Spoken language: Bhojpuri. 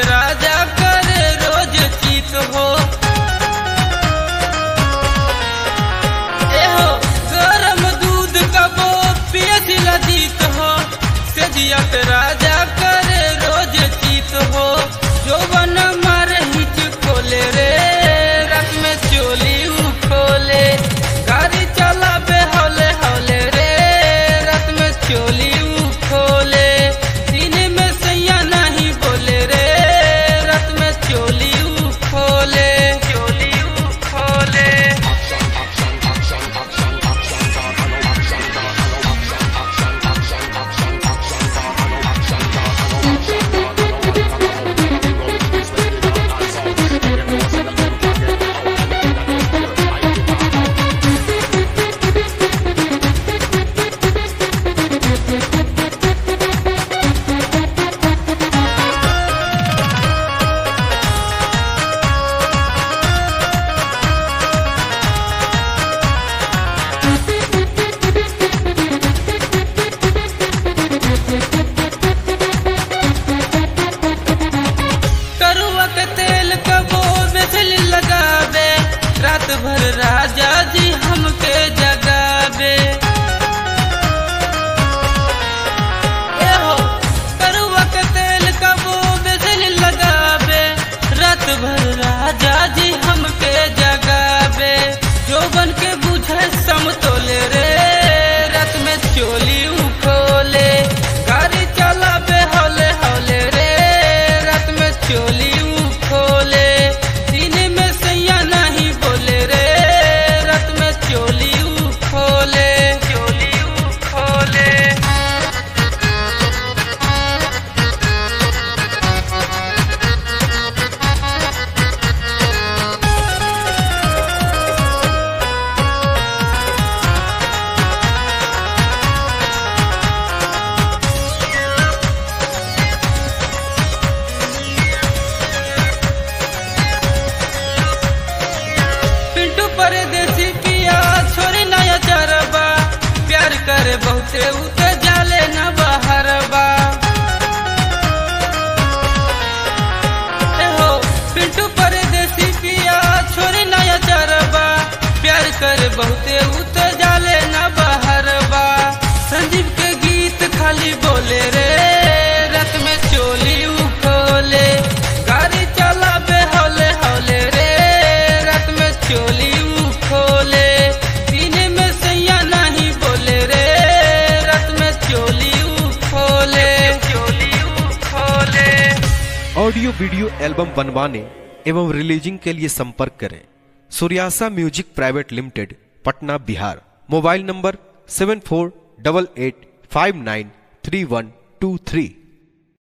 राजा करे रोज चीत हो। एहो गरम दूध कबो पिए दिला जीत हो। सेजिया पे राजा करे रोज चीत हो। जोवन मारे हिच खोले रे रात में चोली खोले। गाड़ी चला बे हौले हौले रे रात में चोली खोले। दिन में सैया नहीं बोले रे रात में चोली खोले। चोली खोले। रात भर राजा जी हमके जगावे। एहो करुआ के तेल कबो बिजली लगावे। रात भर राजा जी हमके जगावे। जोबन के बुझे समतोले रे रात में चोली खोले। गाड़ी चलावे हौले हौले रे रात में चोली खोले। दिन में सैया नहीं बोले रे रात में चोली खोले। चोली खोले। पिंटू परदेसी पिया छोरी नया चरबा। प्यार करे बहुते उते जाले न बहरबा। एहो पिंटू परदेसी पिया छोरी नया चरबा। प्यार करे बहुते उते जाले न बहरबा। संजीव के गीत खाली बोले रे रात में चोली खोले। गाड़ी चलावे हौले हौले रे रात में चोली खोले। दिन में सैया नहीं बोले रे रात में चोली खोले। चोली खोले। ऑडियो वीडियो एल्बम बनवाने एवं रिलीजिंग के लिए संपर्क करें Suryasa music private limited, Patna, Bihar. Mobile number 7488593123।